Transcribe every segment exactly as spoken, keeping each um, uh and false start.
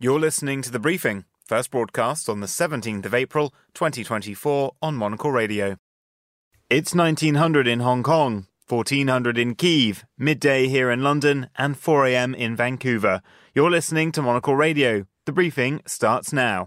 You're listening to The Briefing, first broadcast on the seventeenth of April, twenty twenty-four on Monocle Radio. It's nineteen hundred in Hong Kong, fourteen hundred in Kyiv, midday here in London, and four a.m. in Vancouver. You're listening to Monocle Radio. The Briefing starts now.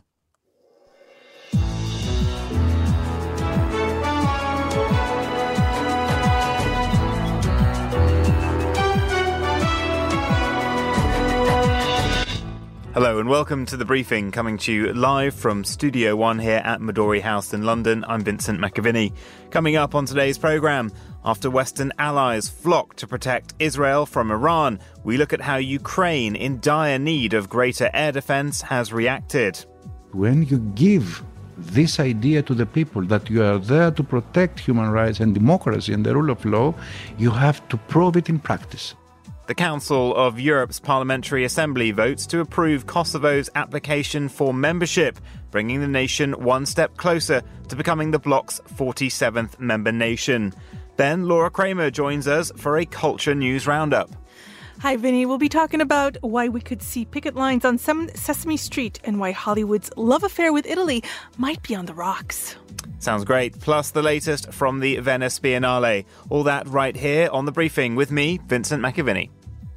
Hello and welcome to The Briefing, coming to you live from Studio One here at Midori House in London. I'm Vincent McAviney. Coming up on today's programme, after Western allies flock to protect Israel from Iran, we look at how Ukraine, in dire need of greater air defence, has reacted. When you give this idea to the people that you are there to protect human rights and democracy and the rule of law, you have to prove it in practice. The Council of Europe's Parliamentary Assembly votes to approve Kosovo's application for membership, bringing the nation one step closer to becoming the bloc's forty-seventh member nation. Then Laura Kramer joins us for a Culture News Roundup. Hi, Vinny. We'll be talking about why we could see picket lines on Sesame Street and why Hollywood's love affair with Italy might be on the rocks. Sounds great. Plus the latest from the Venice Biennale. All that right here on The Briefing with me, Vincent McAviney.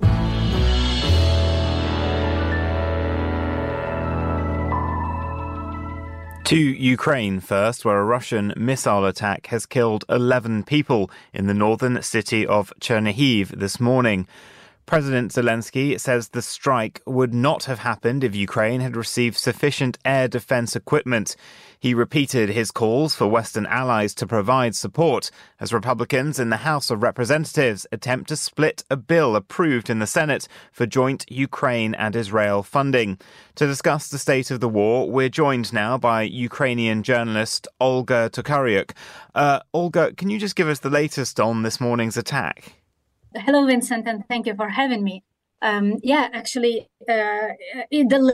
To Ukraine first, where a Russian missile attack has killed eleven people in the northern city of Chernihiv this morning. President Zelensky says the strike would not have happened if Ukraine had received sufficient air defense equipment. He repeated his calls for Western allies to provide support as Republicans in the House of Representatives attempt to split a bill approved in the Senate for joint Ukraine and Israel funding. To discuss the state of the war, we're joined now by Ukrainian journalist Olga Tokaryuk. Uh, Olga, can you just give us the latest on this morning's attack? Hello, Vincent, and thank you for having me. Um, yeah, actually, uh, the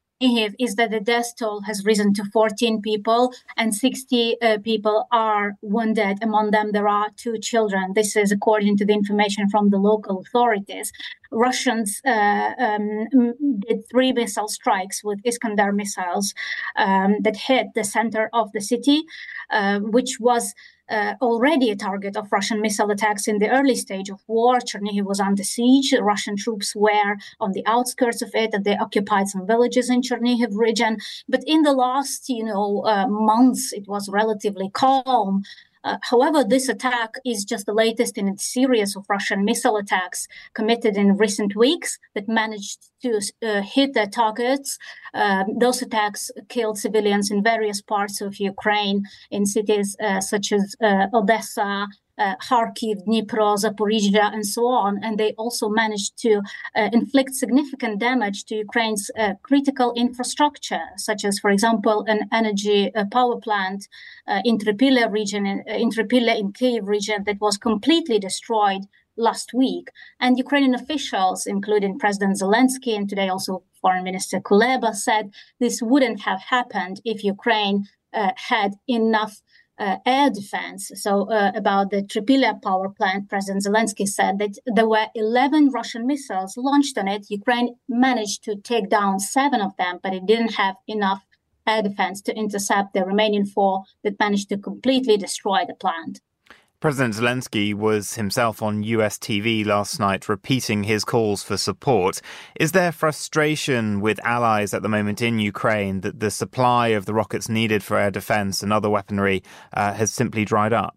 is that the death toll has risen to fourteen people and sixty uh, people are wounded. Among them, there are two children. This is according to the information from the local authorities. Russians uh, um, did three missile strikes with Iskander missiles um, that hit the center of the city, uh, which was Uh, already a target of Russian missile attacks in the early stage of war. Chernihiv was under siege. Russian troops were on the outskirts of it, and they occupied some villages in Chernihiv region. But in the last, you know, uh, months, it was relatively calm. Uh, however, this attack is just the latest in a series of Russian missile attacks committed in recent weeks that managed to uh, hit their targets. Uh, those attacks killed civilians in various parts of Ukraine, in cities uh, such as uh, Odessa, Uh, Kharkiv, Dnipro, Zaporizhzhia, and so on. And they also managed to uh, inflict significant damage to Ukraine's uh, critical infrastructure, such as, for example, an energy uh, power plant uh, in Trypillia region, uh, in Trypillia in Kyiv region, that was completely destroyed last week. And Ukrainian officials, including President Zelensky and today also Foreign Minister Kuleba, said this wouldn't have happened if Ukraine uh, had enough Uh, air defense. So uh, about the Trypillia power plant, President Zelensky said that there were eleven Russian missiles launched on it. Ukraine managed to take down seven of them, but it didn't have enough air defense to intercept the remaining four that managed to completely destroy the plant. President Zelensky was himself on U S T V last night repeating his calls for support. Is there frustration with allies at the moment in Ukraine that the supply of the rockets needed for air defense and other weaponry uh, has simply dried up?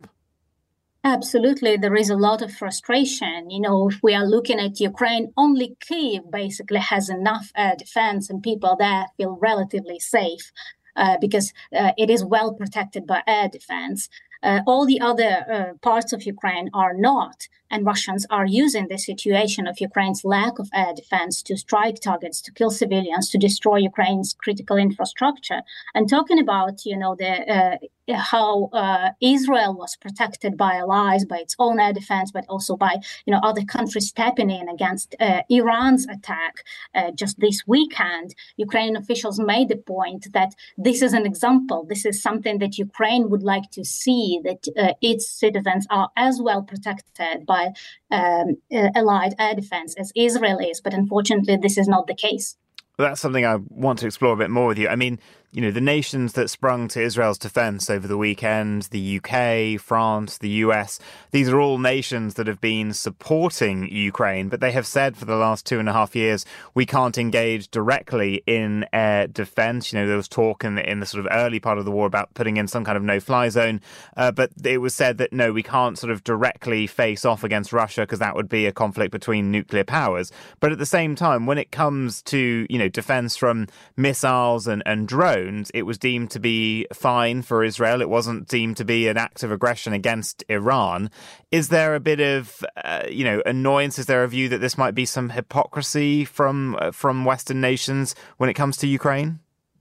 Absolutely. There is a lot of frustration. You know, if we are looking at Ukraine, only Kyiv basically has enough air defense and people there feel relatively safe uh, because uh, it is well protected by air defense. Uh, all the other uh, parts of Ukraine are not. And Russians are using the situation of Ukraine's lack of air defense to strike targets, to kill civilians, to destroy Ukraine's critical infrastructure. And talking about, you know, the uh, how uh, Israel was protected by allies, by its own air defense, but also by, you know, other countries stepping in against uh, Iran's attack uh, just this weekend. Ukrainian officials made the point that this is an example. This is something that Ukraine would like to see, that uh, its citizens are as well protected by um, uh, allied air defense as Israel is. But unfortunately, this is not the case. that's something I want to explore a bit more with you. I mean, you know, the nations that sprung to Israel's defense over the weekend, the U K, France, the U S, these are all nations that have been supporting Ukraine, but they have said for the last two and a half years, we can't engage directly in air defense. You know, there was talk in the, in the sort of early part of the war about putting in some kind of no-fly zone, uh, but it was said that, no, we can't sort of directly face off against Russia because that would be a conflict between nuclear powers. But at the same time, when it comes to, you know, defense from missiles and, and drones, it was deemed to be fine for Israel. It wasn't deemed to be an act of aggression against Iran. Is there a bit of, uh, you know, annoyance? Is there a view that this might be some hypocrisy from uh, from Western nations when it comes to Ukraine?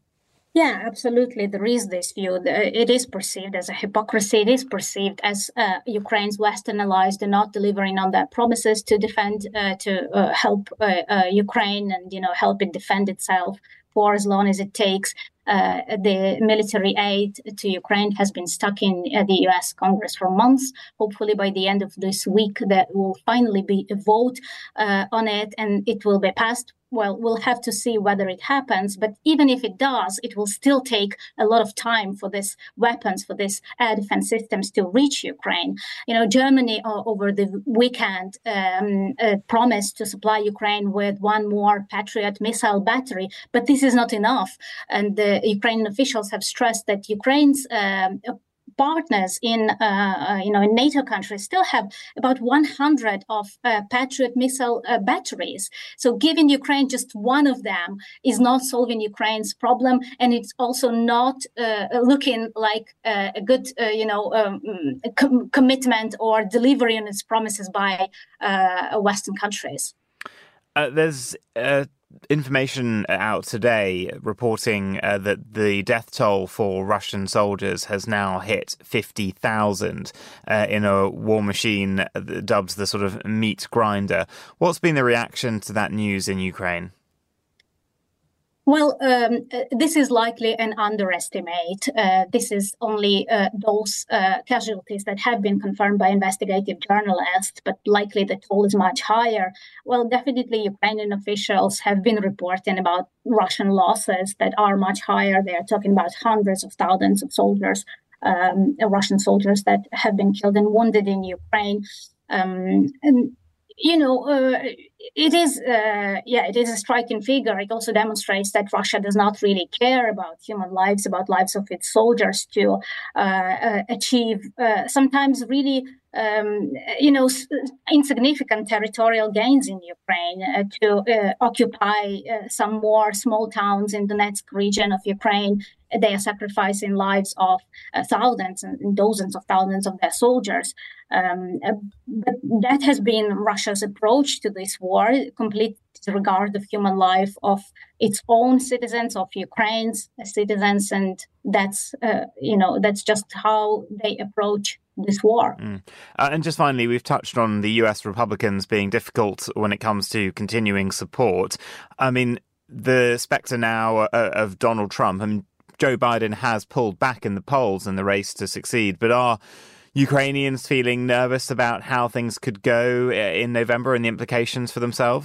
Yeah, absolutely. There is this view. It is perceived as a hypocrisy. It is perceived as uh, Ukraine's Western allies do not delivering on their promises to defend, uh, to uh, help uh, uh, Ukraine and, you know, help it defend itself for as long as it takes. Uh, the military aid to Ukraine has been stuck in uh, the U S Congress for months. Hopefully by the end of this week, there will finally be a vote uh, on it and it will be passed. Well, we'll have to see whether it happens. But even if it does, it will still take a lot of time for these weapons, for these air defense systems to reach Ukraine. You know, Germany uh, over the weekend um, uh, promised to supply Ukraine with one more Patriot missile battery, but this is not enough. And the Ukrainian officials have stressed that Ukraine's um, partners in, uh, you know, in NATO countries still have about one hundred of uh, Patriot missile uh, batteries. So giving Ukraine just one of them is not solving Ukraine's problem, and it's also not uh, looking like uh, a good, uh, you know, um, com- commitment or delivery on its promises by uh, Western countries. Uh, there's uh, information out today reporting uh, that the death toll for Russian soldiers has now hit fifty thousand uh, in a war machine that dubs the sort of meat grinder. What's been the reaction to that news in Ukraine? Well, um, uh, this is likely an underestimate. Uh, this is only uh, those uh, casualties that have been confirmed by investigative journalists, but likely the toll is much higher. Well, definitely Ukrainian officials have been reporting about Russian losses that are much higher. They are talking about hundreds of thousands of soldiers, um, Russian soldiers that have been killed and wounded in Ukraine. Um, and You know, uh, it is, uh, yeah, it is a striking figure. It also demonstrates that Russia does not really care about human lives, about lives of its soldiers to uh, uh, achieve uh, sometimes really, um, you know, insignificant territorial gains in Ukraine, uh, to uh, occupy uh, some more small towns in the Donetsk region of Ukraine. They are sacrificing lives of uh, thousands and dozens of thousands of their soldiers. Um, uh, but that has been Russia's approach to this war, complete disregard of human life, of its own citizens, of Ukraine's citizens, and that's uh, you know that's just how they approach this war. Mm. Uh, and just finally, we've touched on the U S Republicans being difficult when it comes to continuing support. I mean, the spectre now uh, of Donald Trump. I mean, Joe Biden has pulled back in the polls in the race to succeed, but are Ukrainians feeling nervous about how things could go in November and the implications for themselves?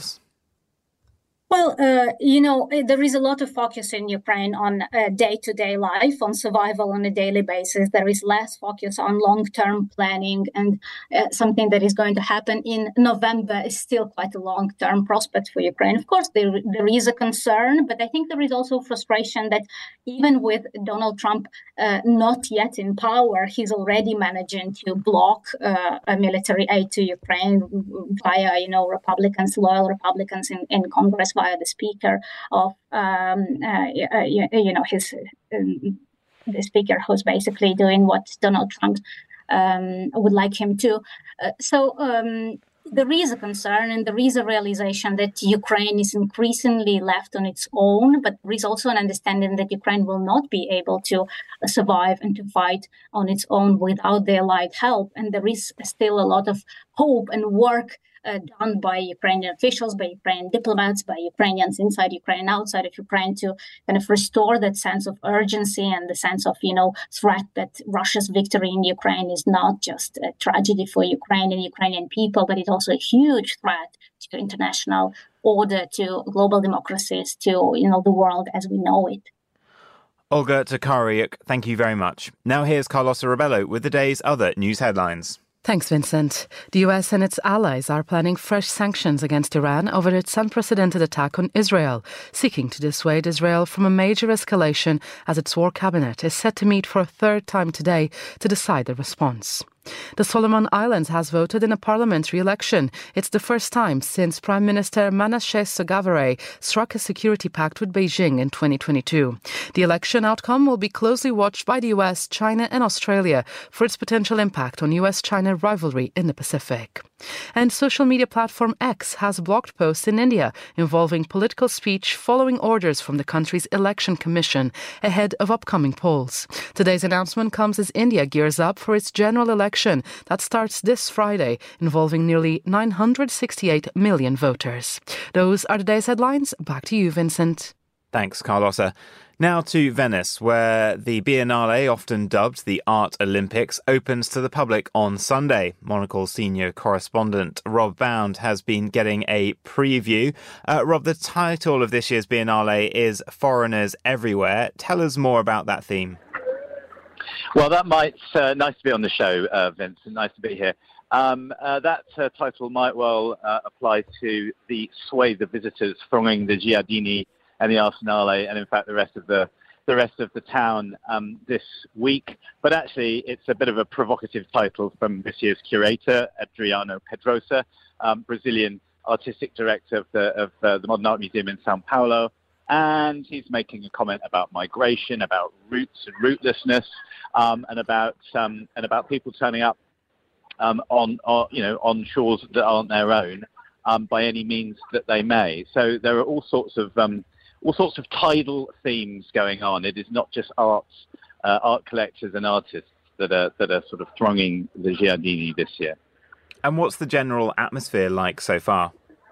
Well, uh, you know, there is a lot of focus in Ukraine on uh, day-to-day life, on survival on a daily basis. There is less focus on long-term planning, and uh, something that is going to happen in November is still quite a long-term prospect for Ukraine. Of course, there, there is a concern, but I think there is also frustration that even with Donald Trump uh, not yet in power, he's already managing to block uh, a military aid to Ukraine via, you know, Republicans, loyal Republicans in, in Congress, via the speaker of, um, uh, you, you know, his um, the speaker who's basically doing what Donald Trump um, would like him to. Uh, so um, there is a concern and there is a realization that Ukraine is increasingly left on its own, but there is also an understanding that Ukraine will not be able to survive and to fight on its own without the allied help. And there is still a lot of hope and work uh, done by Ukrainian officials, by Ukrainian diplomats, by Ukrainians inside Ukraine and outside of Ukraine to kind of restore that sense of urgency and the sense of, you know, threat that Russia's victory in Ukraine is not just a tragedy for Ukraine and Ukrainian people, but it's also a huge threat to international order, to global democracies, to, you know, the world as we know it. Olga Tokariuk, thank you very much. Now here's Carlosa Rebello with the day's other news headlines. Thanks, Vincent. The U S and its allies are planning fresh sanctions against Iran over its unprecedented attack on Israel, seeking to dissuade Israel from a major escalation as its war cabinet is set to meet for a third time today to decide the response. The Solomon Islands has voted in a parliamentary election. It's the first time since Prime Minister Manasseh Sogavare struck a security pact with Beijing in twenty twenty-two. The election outcome will be closely watched by the U S, China and Australia for its potential impact on U S China rivalry in the Pacific. And social media platform X has blocked posts in India involving political speech following orders from the country's election commission ahead of upcoming polls. Today's announcement comes as India gears up for its general election that starts this Friday, involving nearly nine hundred sixty-eight million voters. Those are today's headlines. Back to you, Vincent. Thanks, Carlosa. Now to Venice, where the Biennale, often dubbed the Art Olympics, opens to the public on Sunday. Monocle's senior correspondent Rob Bound has been getting a preview. Uh, Rob, the title of this year's Biennale is Foreigners Everywhere. Tell us more about that theme. Well, that might, uh, nice to be on the show, uh, Vincent, nice to be here. Um, uh, that uh, title might well uh, apply to the swathe of visitors thronging the Giardini and the Arsenale, and in fact the rest of the the rest of the town um, this week. But actually, it's a bit of a provocative title from this year's curator, Adriano Pedrosa, um, Brazilian artistic director of the of uh, the Modern Art Museum in Sao Paulo, and he's making a comment about migration, about roots and rootlessness, um, and about um, and about people turning up um, on, on you know on shores that aren't their own um, by any means that they may. So there are all sorts of um, all sorts of tidal themes going on. It is not just arts, uh, art collectors and artists that are that are sort of thronging the Giardini this year. And what's the general atmosphere like so far?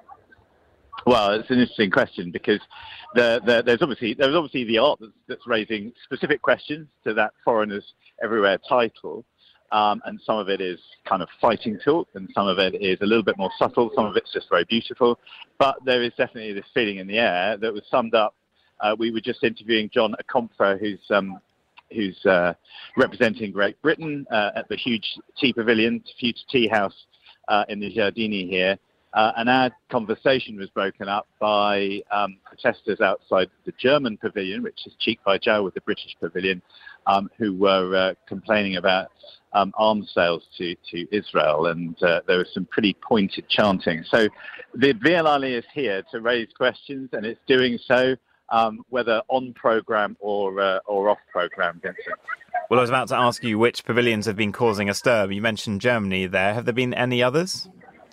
Well, it's an interesting question because the, the, there's obviously there's obviously the art that's, that's raising specific questions to that Foreigners Everywhere title. Um, and some of it is kind of fighting talk, and some of it is a little bit more subtle. Some of it's just very beautiful. But there is definitely this feeling in the air that was summed up. Uh, we were just interviewing John Akomfa, who's um, who's uh, representing Great Britain uh, at the huge tea pavilion, huge tea house uh, in the Giardini here. Uh, and our conversation was broken up by um, protesters outside the German pavilion, which is cheek by jowl with the British pavilion, um, who were uh, complaining about um, arms sales to, to Israel. And uh, there was some pretty pointed chanting. So the Biennale is here to raise questions, and it's doing so, um, whether on programme or, uh, or off programme, Vincent. Well, I was about to ask you which pavilions have been causing a stir. You mentioned Germany there. Have there been any others?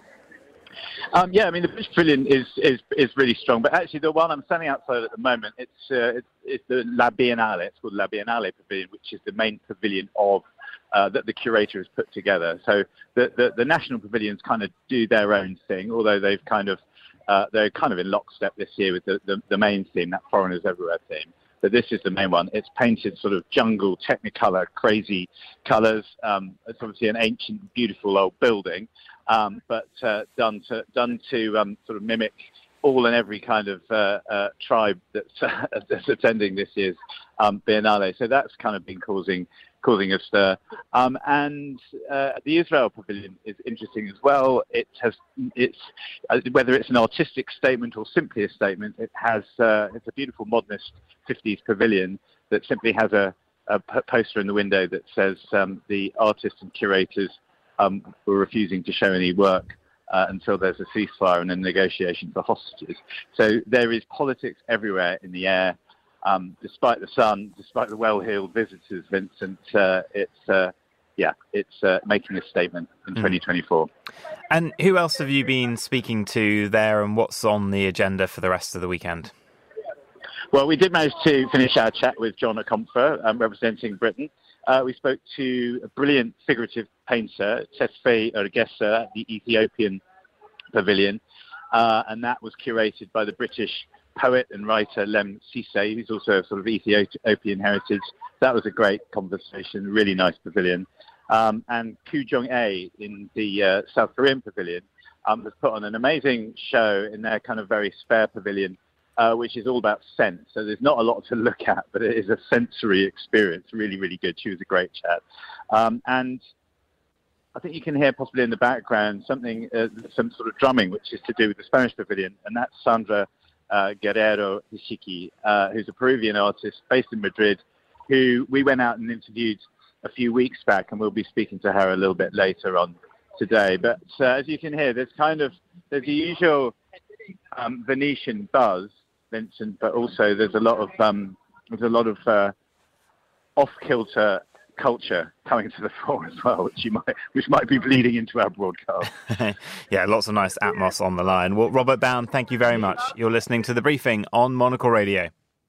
Um, yeah, I mean, the British Pavilion is, is is really strong, but actually the one I'm standing outside at the moment, it's uh, it's, it's the La Biennale. It's called La Biennale Pavilion, which is the main pavilion of uh, that the curator has put together. So the, the, the national pavilions kind of do their own thing, although they've kind of uh, they're kind of in lockstep this year with the, the, the main theme, that Foreigners Everywhere theme. But this is the main one. It's painted sort of jungle, technicolor, crazy colours. Um, it's obviously an ancient, beautiful old building. Um, but uh, done to done to um, sort of mimic all and every kind of uh, uh, tribe that's, uh, that's attending this year's um, Biennale. So that's kind of been causing causing a stir. Um, and uh, the Israel Pavilion is interesting as well. It has it's uh, whether it's an artistic statement or simply a statement. It has uh, it's a beautiful modernist fifties pavilion that simply has a, a poster in the window that says um, the artists and curators Um, were refusing to show any work uh, until there's a ceasefire and a negotiation for hostages. So there is politics everywhere in the air. Um, despite the sun, despite the well-heeled visitors, Vincent, uh, it's uh, yeah, it's uh, making a statement in mm. twenty twenty-four. And who else have you been speaking to there, and what's on the agenda for the rest of the weekend? Well, we did manage to finish our chat with John Akomfa, um, representing Britain. Uh, we spoke to a brilliant figurative painter, Tesfaye Urgessa, the Ethiopian Pavilion, uh, and that was curated by the British poet and writer Lem Sisse, who's also a sort of Ethiopian heritage. That was a great conversation, really nice pavilion. Um, and Koo Jong-ae in the uh, South Korean pavilion um, has put on an amazing show in their kind of very spare pavilion, uh, which is all about scent. So there's not a lot to look at, but it is a sensory experience. Really, really good. She was a great chat. Um, and I think you can hear possibly in the background something, uh, some sort of drumming, which is to do with the Spanish pavilion. And that's Sandra uh, Guerrero Hishiki, uh, who's a Peruvian artist based in Madrid, who we went out and interviewed a few weeks back, and we'll be speaking to her a little bit later on today. But uh, as you can hear, there's kind of, there's the usual um, Venetian buzz, Vincent, but also there's a lot of, um, there's a lot of uh, off-kilter culture coming to the fore as well, which you might, which might be bleeding into our broadcast. Yeah, lots of nice atmos on the line. Well, Robert Bound, thank you very much. You're listening to The Briefing on Monocle Radio.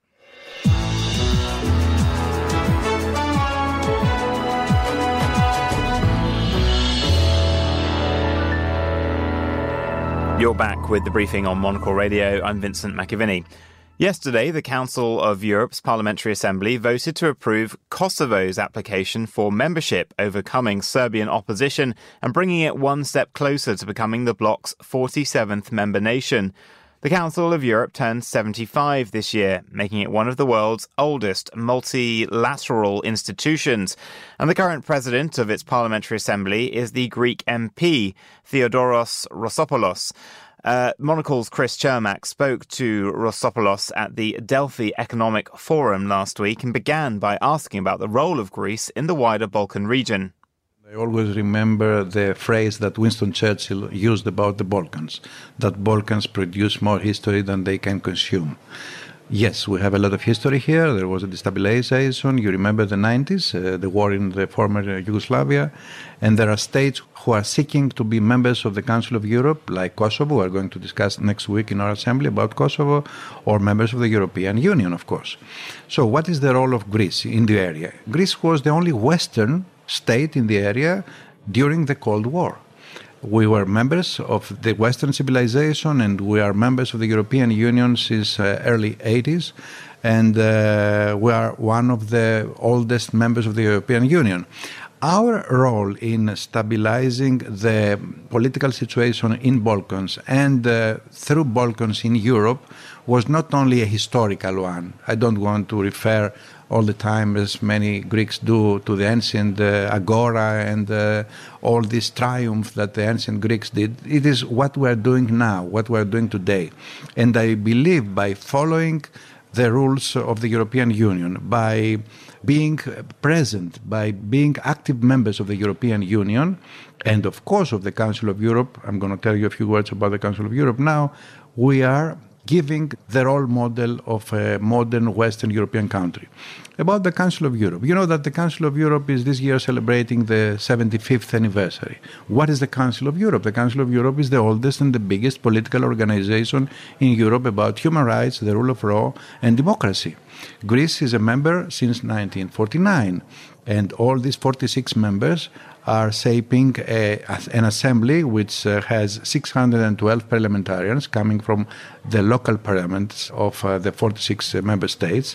You're back with The Briefing on Monocle Radio. I'm Vincent McAviney. Yesterday, the Council of Europe's Parliamentary Assembly voted to approve Kosovo's application for membership, overcoming Serbian opposition and bringing it one step closer to becoming the bloc's forty-seventh member nation. The Council of Europe turned seventy-five this year, making it one of the world's oldest multilateral institutions. And the current president of its Parliamentary Assembly is the Greek M P, Theodoros Rossopoulos. Uh, Monocle's Chris Chermak spoke to Rossopoulos at the Delphi Economic Forum last week and began by asking about the role of Greece in the wider Balkan region. I always remember the phrase that Winston Churchill used about the Balkans, that Balkans produce more history than they can consume. Yes, we have a lot of history here. There was a destabilization. You remember the nineties, uh, the war in the former Yugoslavia. And there are states who are seeking to be members of the Council of Europe, like Kosovo. We are going to discuss next week in our assembly about Kosovo, or members of the European Union, of course. So what is the role of Greece in the area? Greece was the only Western state in the area during the Cold War. We were members of the Western civilization, and we are members of the European Union since uh, early eighties, and uh, we are one of the oldest members of the European Union. Our role in stabilizing the political situation in Balkans and uh, through Balkans in Europe was not only a historical one. I don't want to refer all the time, as many Greeks do, to the ancient uh, agora and uh, all this triumph that the ancient Greeks did. It is what we are doing now, what we are doing today. And I believe by following the rules of the European Union, by being present, by being active members of the European Union, and of course of the Council of Europe, I'm going to tell you a few words about the Council of Europe now, we are giving the role model of a modern Western European country. About the Council of Europe, you know that the Council of Europe is this year celebrating the seventy-fifth anniversary. What is the Council of Europe? The Council of Europe is the oldest and the biggest political organization in Europe about human rights, the rule of law, and democracy. Greece is a member since nineteen forty-nine, and all these forty-six members are shaping a, an assembly which uh, has six hundred twelve parliamentarians coming from the local parliaments of uh, the forty-six uh, member states.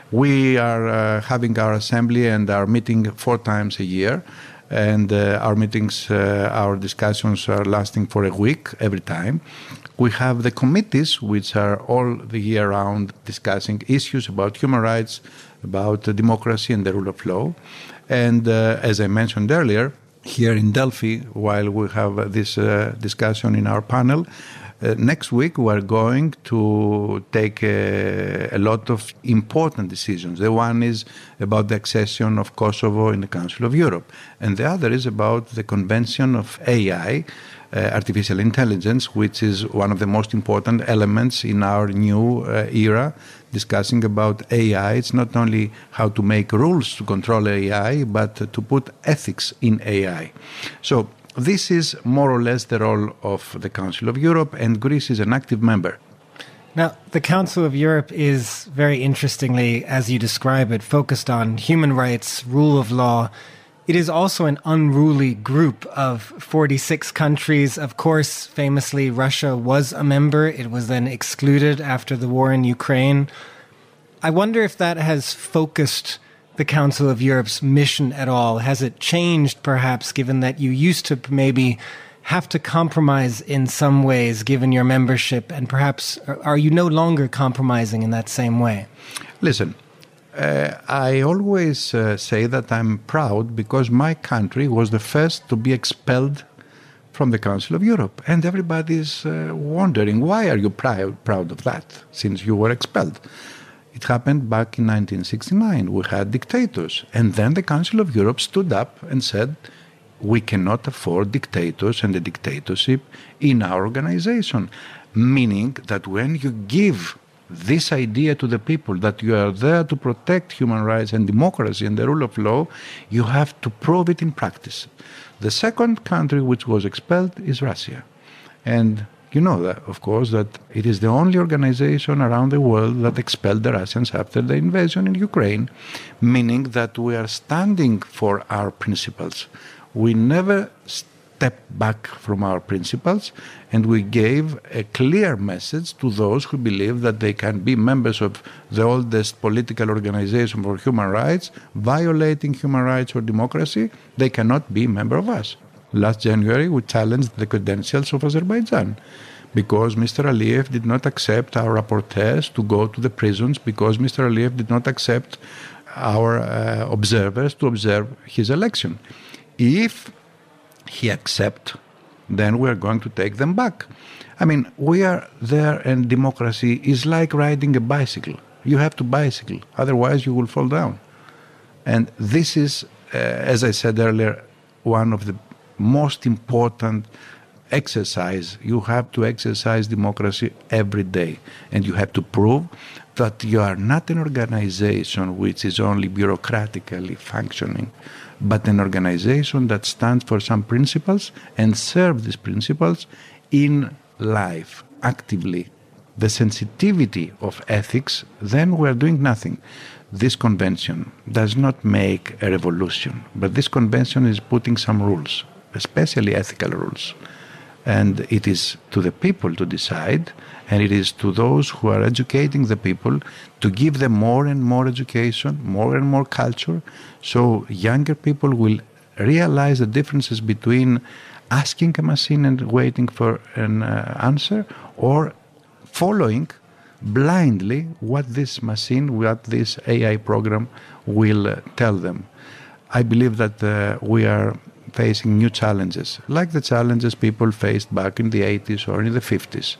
We are uh, having our assembly and our meeting four times a year, and uh, our meetings, uh, our discussions are lasting for a week every time. We have the committees, which are all the year round discussing issues about human rights, about uh, democracy and the rule of law. And uh, as I mentioned earlier, here in Delphi, while we have uh, this uh, discussion in our panel, uh, next week we are going to take a, a lot of important decisions. The one is about the accession of Kosovo in the Council of Europe, and the other is about the Convention of A I, uh, artificial intelligence, which is one of the most important elements in our new uh, era, discussing about A I. It's not only how to make rules to control A I, but to put ethics in A I. So this is more or less the role of the Council of Europe, and Greece is an active member. Now, the Council of Europe is, very interestingly, as you describe it, focused on human rights, rule of law, it is also an unruly group of forty-six countries. Of course, famously, Russia was a member. It was then excluded after the war in Ukraine. I wonder if that has focused the Council of Europe's mission at all. Has it changed, perhaps, given that you used to maybe have to compromise in some ways, given your membership, and perhaps are you no longer compromising in that same way? Listen, uh, I always uh, say that I'm proud because my country was the first to be expelled from the Council of Europe. And everybody's uh, wondering, why are you proud, proud of that, since you were expelled? It happened back in nineteen sixty-nine. We had dictators. And then the Council of Europe stood up and said, we cannot afford dictators and a dictatorship in our organization. Meaning that when you give this idea to the people that you are there to protect human rights and democracy and the rule of law, you have to prove it in practice. The second country which was expelled is Russia. And you know that, of course, that it is the only organization around the world that expelled the Russians after the invasion in Ukraine, meaning that we are standing for our principles. We never stepped back from our principles, and we gave a clear message to those who believe that they can be members of the oldest political organization for human rights, violating human rights or democracy. They cannot be a member of us. Last January, we challenged the credentials of Azerbaijan because Mister Aliyev did not accept our rapporteurs to go to the prisons, because Mister Aliyev did not accept our uh, observers to observe his election. If he accepts, then we are going to take them back. I mean, we are there, and democracy is like riding a bicycle. You have to bicycle, otherwise you will fall down. And this is, uh, as I said earlier, one of the most important exercise. You have to exercise democracy every day, and you have to prove that you are not an organization which is only bureaucratically functioning, but an organization that stands for some principles and serves these principles in life, actively. The sensitivity of ethics, then we are doing nothing. This convention does not make a revolution, but this convention is putting some rules, especially ethical rules. And it is to the people to decide, and it is to those who are educating the people to give them more and more education, more and more culture, so younger people will realize the differences between asking a machine and waiting for an uh, answer, or following blindly what this machine, what this A I program will uh, tell them. I believe that uh, we are facing new challenges, like the challenges people faced back in the eighties or in the fifties.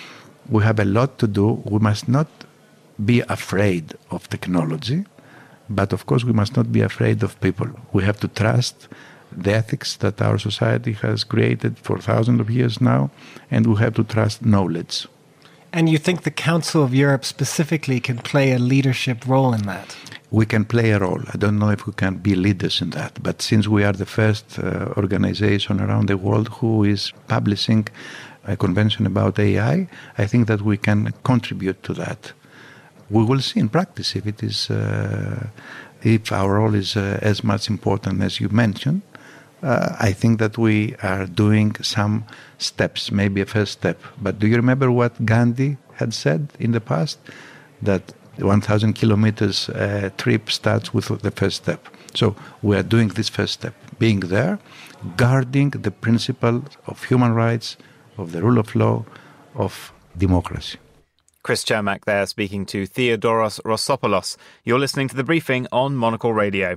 We have a lot to do. We must not be afraid of technology, but of course we must not be afraid of people. We have to trust the ethics that our society has created for thousands of years now, and we have to trust knowledge. And you think the Council of Europe specifically can play a leadership role in that? We can play a role. I don't know if we can be leaders in that, but since we are the first uh, organization around the world who is publishing a convention about A I, I think that we can contribute to that. We will see in practice if it is, uh, if our role is uh, as much important as you mentioned. Uh, I think that we are doing some steps, maybe a first step. But do you remember what Gandhi had said in the past? That one thousand kilometers uh, trip starts with the first step. So we are doing this first step, being there, guarding the principle of human rights, of the rule of law, of democracy. Chris Cermak there speaking to Theodoros Rossopoulos. You're listening to The Briefing on Monocle Radio.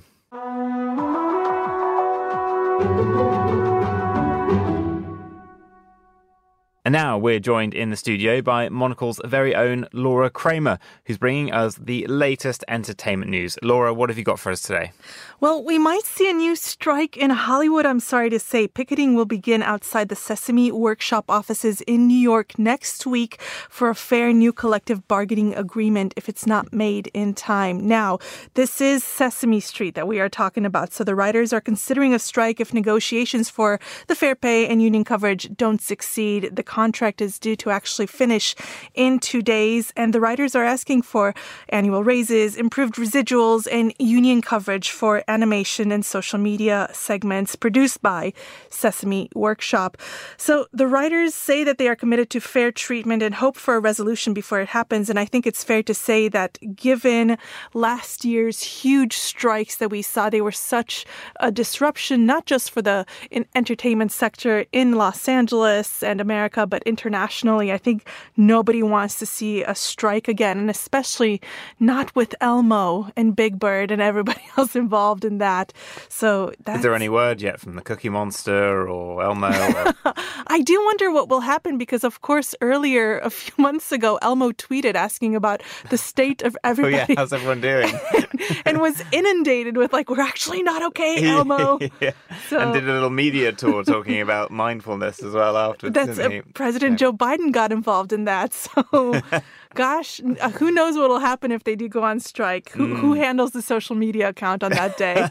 And now we're joined in the studio by Monocle's very own Laura Kramer, who's bringing us the latest entertainment news. Laura, what have you got for us today? Well, we might see a new strike in Hollywood, I'm sorry to say. Picketing will begin outside the Sesame Workshop offices in New York next week for a fair new collective bargaining agreement if it's not made in time. Now, this is Sesame Street that we are talking about, so the writers are considering a strike if negotiations for the fair pay and union coverage don't succeed. The contract is due to actually finish in two days. And the writers are asking for annual raises, improved residuals, and union coverage for animation and social media segments produced by Sesame Workshop. So the writers say that they are committed to fair treatment and hope for a resolution before it happens. And I think it's fair to say that given last year's huge strikes that we saw, they were such a disruption, not just for the in entertainment sector in Los Angeles and America, but internationally. I think nobody wants to see a strike again, and especially not with Elmo and Big Bird and everybody else involved in that. So that's... Is there any word yet from the Cookie Monster or Elmo? Or... I do wonder what will happen because, of course, earlier, a few months ago, Elmo tweeted asking about the state of everybody. Oh, yeah, how's everyone doing? And was inundated with, like, we're actually not okay, Elmo. Yeah. So... And did a little media tour talking about mindfulness as well afterwards. That's uh, President yeah. Joe Biden got involved in that. So, gosh, who knows what will happen if they do go on strike? Who, mm. who handles the social media account on that day?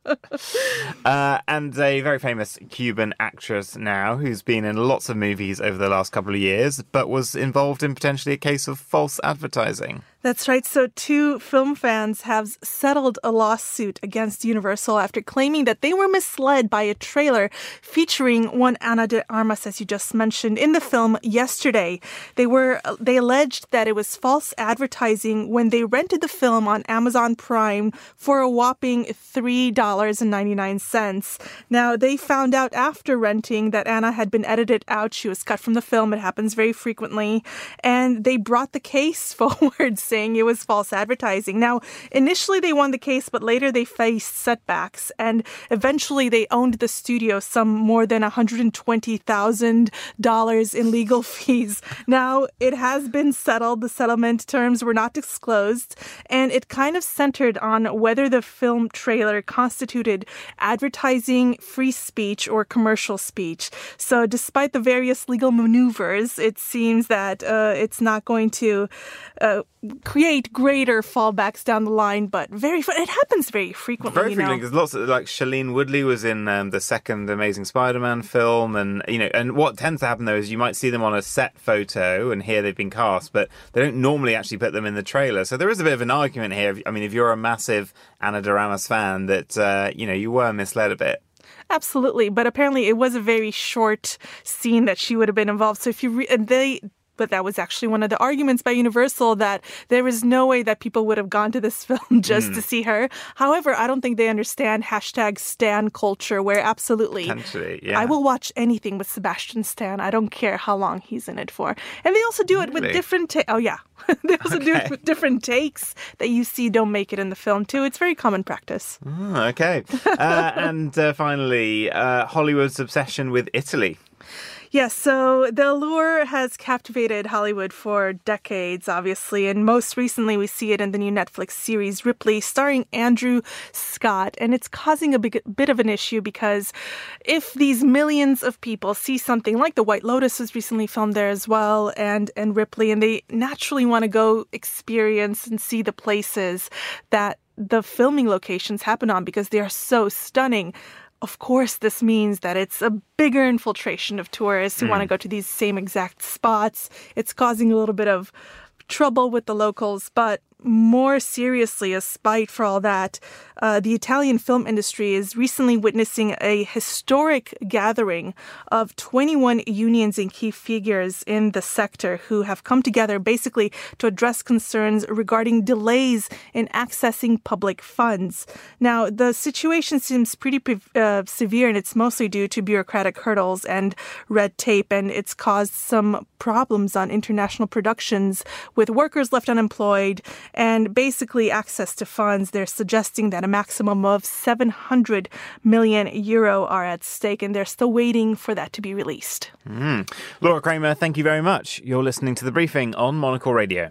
uh, and a very famous Cuban actress now who's been in lots of movies over the last couple of years, but was involved in potentially a case of false advertising. That's right. So two film fans have settled a lawsuit against Universal after claiming that they were misled by a trailer featuring one Ana de Armas, as you just mentioned, in the film Yesterday. They were they alleged that it was false advertising when they rented the film on Amazon Prime for a whopping three dollars and ninety-nine cents. Now, they found out after renting that Anna had been edited out. She was cut from the film. It happens very frequently. And they brought the case forward, saying it was false advertising. Now, initially they won the case, but later they faced setbacks, and eventually they owned the studio some more than one hundred twenty thousand dollars in legal fees. Now, it has been settled. The settlement terms were not disclosed, and it kind of centered on whether the film trailer constituted advertising, free speech, or commercial speech. So despite the various legal maneuvers, it seems that uh, it's not going to uh, create greater fallbacks down the line, but very it happens very frequently. Very you frequently, know? because lots of, like, Shailene Woodley was in um, the second Amazing Spider-Man film, and you know, and what tends to happen though is you might see them on a set photo, and here they've been cast, but they don't normally actually put them in the trailer. So there is a bit of an argument here. I mean, if you're a massive Ana de Armas fan, that uh, you know you were misled a bit. Absolutely, but apparently it was a very short scene that she would have been involved. So if you re- and they. But that was actually one of the arguments by Universal, that there was no way that people would have gone to this film just mm. to see her. However, I don't think they understand hashtag Stan culture, where absolutely yeah. I will watch anything with Sebastian Stan. I don't care how long he's in it for. And they also do it really? with different... Ta- oh, yeah. They also okay. do it with different takes that you see don't make it in the film, too. It's very common practice. Oh, okay. uh, and uh, finally, uh, Hollywood's obsession with Italy. Yes, so the allure has captivated Hollywood for decades, obviously, and most recently we see it in the new Netflix series Ripley, starring Andrew Scott, and it's causing a big, bit of an issue because if these millions of people see something like The White Lotus was recently filmed there as well, and, and Ripley, and they naturally want to go experience and see the places that the filming locations happen on because they are so stunning. Of course, this means that it's a bigger infiltration of tourists who mm. want to go to these same exact spots. It's causing a little bit of trouble with the locals, but more seriously, a spite for all that, uh, the Italian film industry is recently witnessing a historic gathering of twenty-one unions and key figures in the sector who have come together basically to address concerns regarding delays in accessing public funds. Now, the situation seems pretty uh, severe, and it's mostly due to bureaucratic hurdles and red tape, and it's caused some problems on international productions with workers left unemployed and basically access to funds. They're suggesting that a maximum of seven hundred million euro are at stake, and they're still waiting for that to be released. Mm. Laura Kramer, thank you very much. You're listening to The Briefing on Monocle Radio.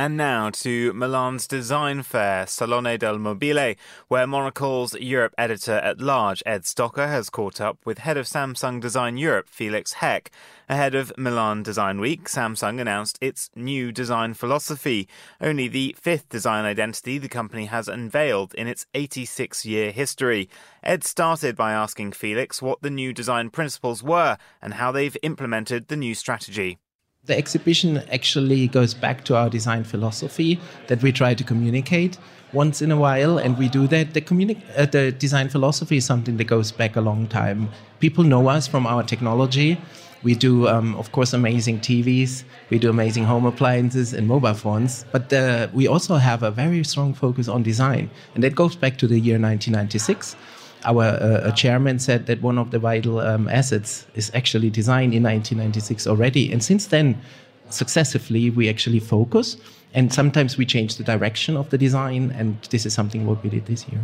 And now to Milan's design fair, Salone del Mobile, where Monocle's Europe editor-at-large, Ed Stocker, has caught up with head of Samsung Design Europe, Felix Heck. Ahead of Milan Design Week, Samsung announced its new design philosophy, only the fifth design identity the company has unveiled in its eighty-six-year history. Ed started by asking Felix what the new design principles were and how they've implemented the new strategy. The exhibition actually goes back to our design philosophy that we try to communicate once in a while, and we do that. The, communi- uh, the design philosophy is something that goes back a long time. People know us from our technology. We do, um, of course, amazing T Vs. We do amazing home appliances and mobile phones. But uh, we also have a very strong focus on design. And that goes back to the year nineteen ninety-six. Our uh, chairman said that one of the vital um, assets is actually design in nineteen ninety-six already. And since then, successively, we actually focus. And sometimes we change the direction of the design. And this is something what we did this year.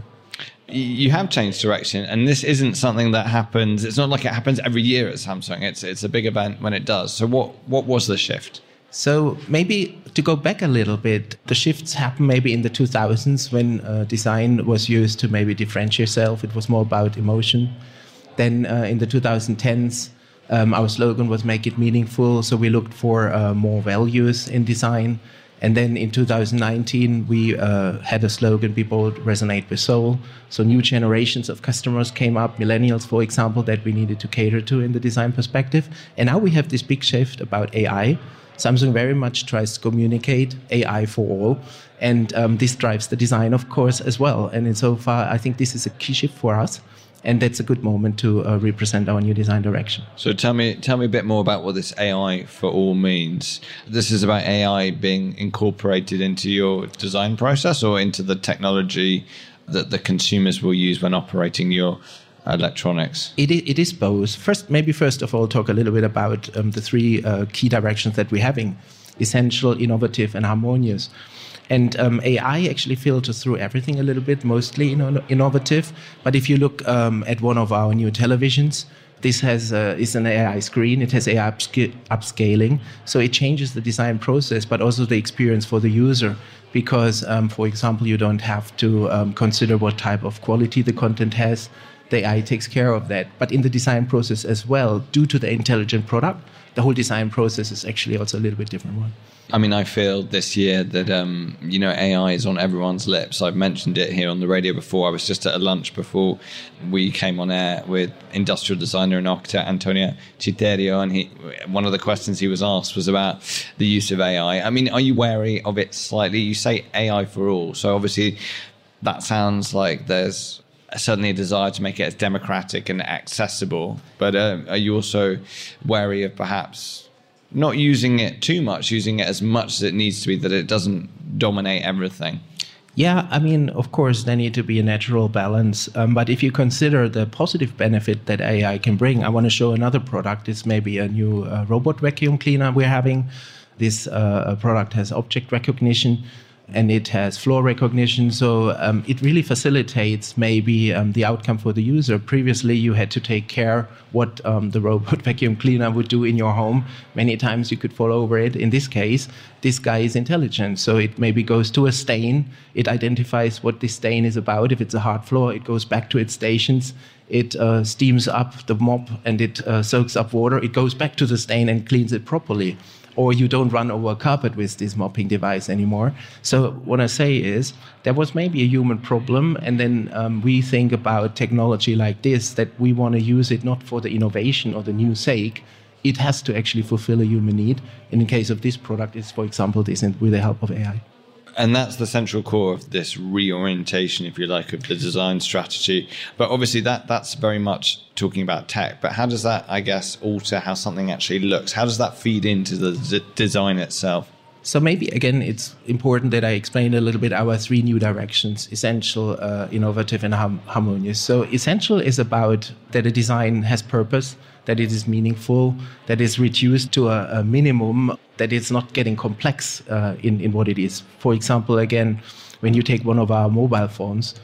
You have changed direction. And this isn't something that happens. It's not like it happens every year at Samsung. It's it's a big event when it does. So what, what was the shift? So maybe to go back a little bit, the shifts happened maybe in the two thousands when uh, design was used to maybe differentiate yourself. It was more about emotion. Then uh, in the twenty tens, um, our slogan was make it meaningful. So we looked for uh, more values in design. And then in two thousand nineteen, we uh, had a slogan, "Be bold, resonate with soul." So new generations of customers came up, millennials, for example, that we needed to cater to in the design perspective. And now we have this big shift about A I. Samsung very much tries to communicate A I for all, and um, this drives the design, of course, as well. And in so far, I think this is a key shift for us, and that's a good moment to uh, represent our new design direction. So tell me, tell me a bit more about what this A I for all means. This is about A I being incorporated into your design process or into the technology that the consumers will use when operating your electronics? It, it is both. First, maybe first of all, talk a little bit about um, the three uh, key directions that we're having: essential, innovative, and harmonious. And um, A I actually filters through everything a little bit, mostly inno- innovative. But if you look um, at one of our new televisions, this has uh, is an A I screen. It has A I upsc- upscaling, so it changes the design process, but also the experience for the user. Because, um, for example, you don't have to um, consider what type of quality the content has. The A I takes care of that. But in the design process as well, due to the intelligent product, the whole design process is actually also a little bit different one. I mean, I feel this year that, um, you know, A I is on everyone's lips. I've mentioned it here on the radio before. I was just at a lunch before we came on air with industrial designer and architect Antonio Citerio, and he, one of the questions he was asked was about the use of A I. I mean, are you wary of it slightly? You say A I for all. So obviously that sounds like there's certainly a desire to make it as democratic and accessible. But uh, are you also wary of perhaps not using it too much, using it as much as it needs to be, that it doesn't dominate everything? Yeah, I mean, of course, there need to be a natural balance. Um, but if you consider the positive benefit that A I can bring, I want to show another product. It's maybe a new uh, robot vacuum cleaner we're having. This uh, product has object recognition, and it has floor recognition. So um, it really facilitates maybe um, the outcome for the user. Previously, you had to take care what um, the robot vacuum cleaner would do in your home. Many times you could fall over it. In this case, this guy is intelligent. So it maybe goes to a stain. It identifies what this stain is about. If it's a hard floor, it goes back to its stations. It uh, steams up the mop and it uh, soaks up water. It goes back to the stain and cleans it properly. Or you don't run over a carpet with this mopping device anymore. So what I say is there was maybe a human problem, and then um, we think about technology like this, that we want to use it not for the innovation or the new sake. It has to actually fulfill a human need. In the case of this product, it's, for example, this with the help of A I. And that's the central core of this reorientation, if you like, of the design strategy. But obviously that that's very much talking about tech. But how does that, I guess, alter how something actually looks? How does that feed into the d- design itself? So maybe, again, it's important that I explain a little bit our three new directions: essential, uh, innovative, and hum- harmonious. So essential is about that a design has purpose, that it is meaningful, that is reduced to a, a minimum, that it's not getting complex uh, in, in what it is. For example, again, when you take one of our mobile phones,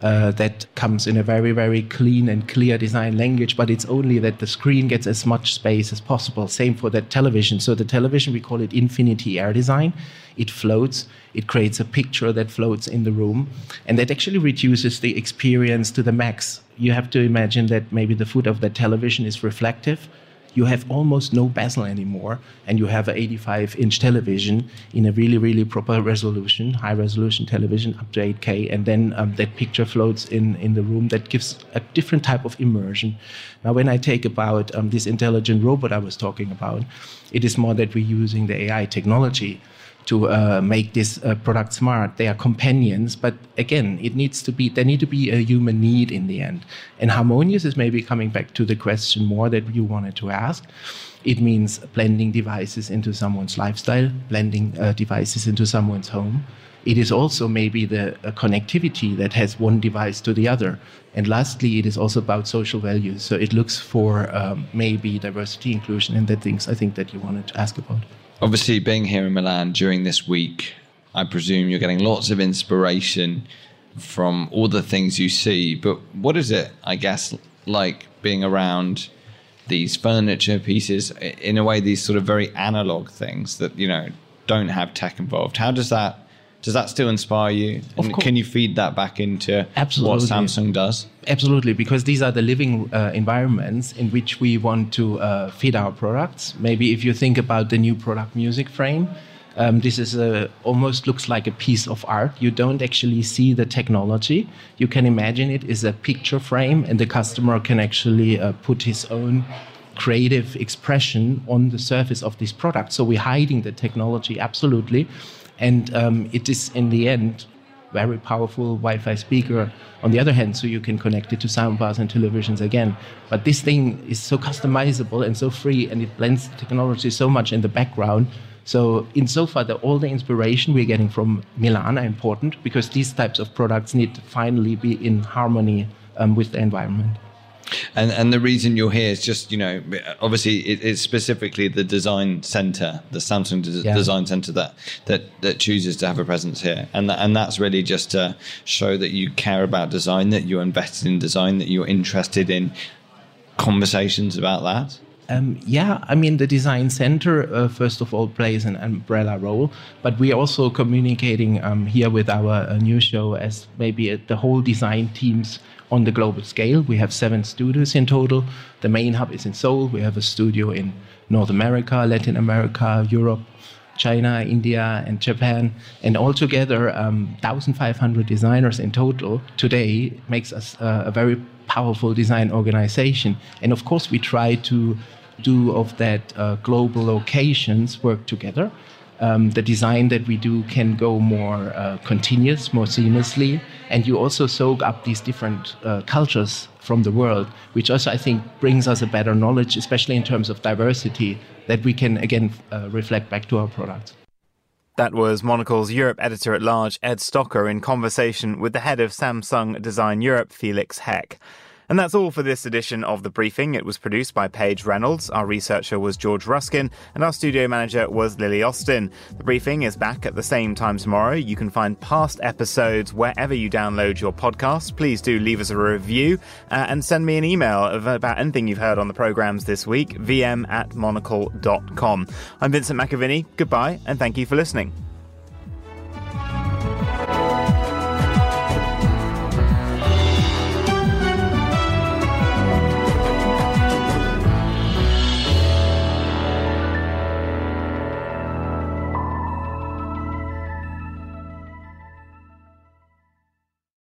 uh, that comes in a very, very clean and clear design language, but it's only that the screen gets as much space as possible. Same for that television. So the television, we call it infinity air design. It floats. It creates a picture that floats in the room. And that actually reduces the experience to the max. You have to imagine that maybe the foot of the television is reflective. You have almost no bezel anymore, and you have an eighty-five inch television in a really, really proper resolution, high-resolution television up to eight K, and then um, that picture floats in, in the room. That gives a different type of immersion. Now, when I take about um, this intelligent robot I was talking about, it is more that we're using the A I technology to uh, make this uh, product smart. They are companions, but again, it needs to be, there need to be a human need in the end. And harmonious is maybe coming back to the question more that you wanted to ask. It means blending devices into someone's lifestyle, blending uh, devices into someone's home. It is also maybe the uh, connectivity that has one device to the other. And lastly, it is also about social values. So it looks for um, maybe diversity, inclusion, and the things I think that you wanted to ask about. Obviously, being here in Milan during this week, I presume you're getting lots of inspiration from all the things you see. But what is it, I guess, like being around these furniture pieces, in a way, these sort of very analog things that, you know, don't have tech involved? How does that, does that still inspire you? And can you feed that back into Absolutely. what Samsung does? Absolutely, because these are the living uh, environments in which we want to uh, feed our products. Maybe if you think about the new product music frame, um, this is a, almost looks like a piece of art. You don't actually see the technology. You can imagine it is a picture frame, and the customer can actually uh, put his own creative expression on the surface of this product. So we're hiding the technology, absolutely. And um, it is, in the end, very powerful Wi-Fi speaker on the other hand, so you can connect it to soundbars and televisions again. But this thing is so customizable and so free, and it blends the technology so much in the background. So in so far, the, all the inspiration we're getting from Milan are important, because these types of products need to finally be in harmony um, with the environment. And and the reason you're here is just, you know, obviously it, it's specifically the design center, the Samsung des- yeah. design center that, that that chooses to have a presence here. And that, and that's really just to show that you care about design, that you're invested in design, that you're interested in conversations about that. Um, yeah, I mean, the design center, uh, first of all, plays an umbrella role, but we're also communicating um, here with our uh, new show as maybe uh, the whole design teams on the global scale. We have seven studios in total. The main hub is in Seoul. We have a studio in North America, Latin America, Europe, China, India, and Japan. And altogether, um, one thousand five hundred designers in total today makes us uh, a very powerful design organization. And of course, we try to do of that uh, global locations work together. Um, the design that we do can go more uh, continuous, more seamlessly, and you also soak up these different uh, cultures from the world, which also, I think, brings us a better knowledge, especially in terms of diversity, that we can, again, uh, reflect back to our products. That was Monocle's Europe editor-at-large, Ed Stocker, in conversation with the head of Samsung Design Europe, Felix Heck. And that's all for this edition of The Briefing. It was produced by Paige Reynolds, our researcher was George Ruskin, and our studio manager was Lily Austin. The Briefing is back at the same time tomorrow. You can find past episodes wherever you download your podcasts. Please do leave us a review uh, and send me an email about anything you've heard on the programmes this week, v m at monocle dot com. I'm Vincent McAviney. Goodbye, and thank you for listening.